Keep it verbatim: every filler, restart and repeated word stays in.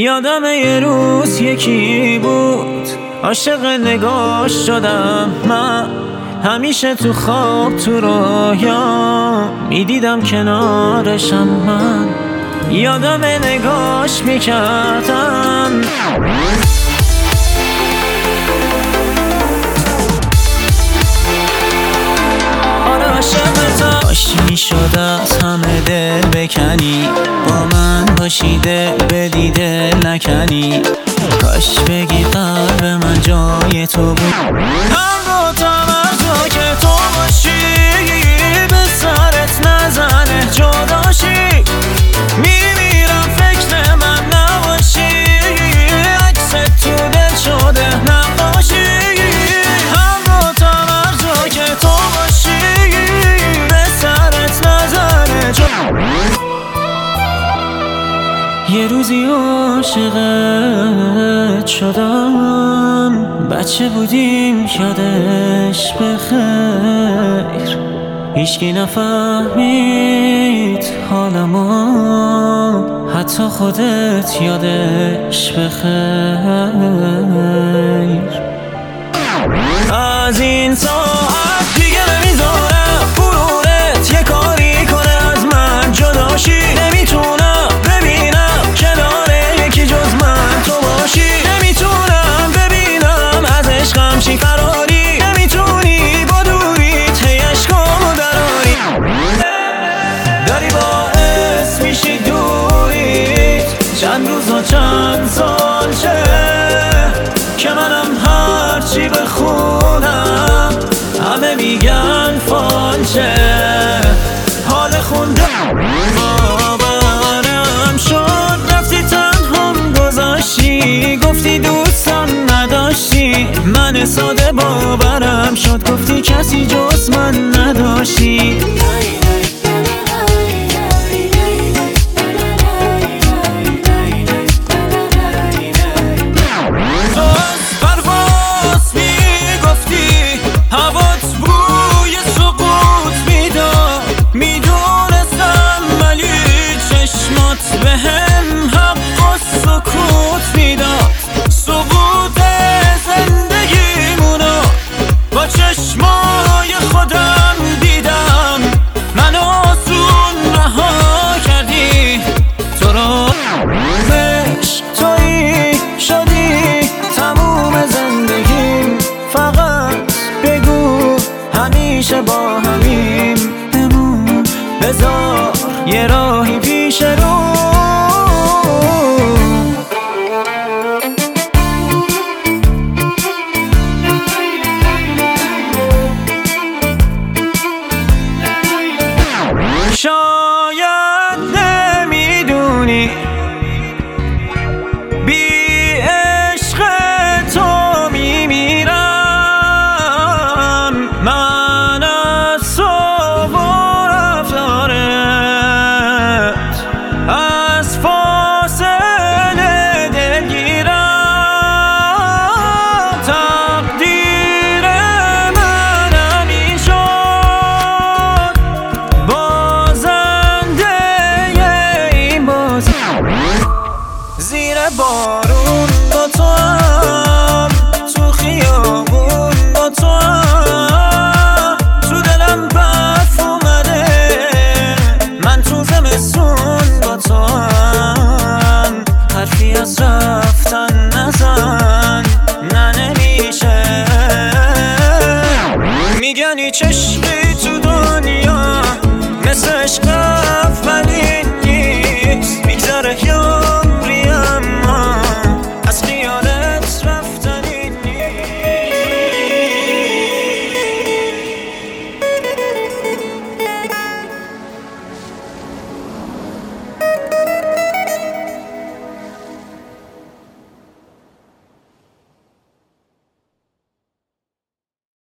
یادم یه روز یکی بود عاشق نگاش شدم من، همیشه تو خواب تو رویا میدیدم کنارشم من، یادم نگاش میکردم. آره عاشقتم، باشی شد از همه دل بکنی، با من باشی دل بدی دل نکنی، کاش بگی قلب من جای تو بود. هم گفتم از تو که تو باشی به سرت نزنه جداشی، میمیرم فکر من نباشی، عکست تو دل شده نباشی. هم گفتم از تو که تو باشی به سرت نزنه جداشی. یه روزی عاشقت شدم، بچه بودیم یادش بخیر، هیچکی نفهمید حالمو، حتی خودت یادش بخیر. از این ساعت دیگه نمیذارم غرورت یه کاری کنه از من جداشی، نمیتونم ببینم کنار یکی جز من تو باشی، نمیتونم ببینم از عشقم چی فراری، نمیتونی با دوریت هی عشقامو دراری، داری باعث میشی دوریت چند روز و چند سال شه، که منم هرچی بخونم همه میگن فالشه، حال خوندم باورم شد، رفتی تنهام گذاشتی، گفتی دوستم نداشتی، من ساده باورم شد، گفتی کسی جز من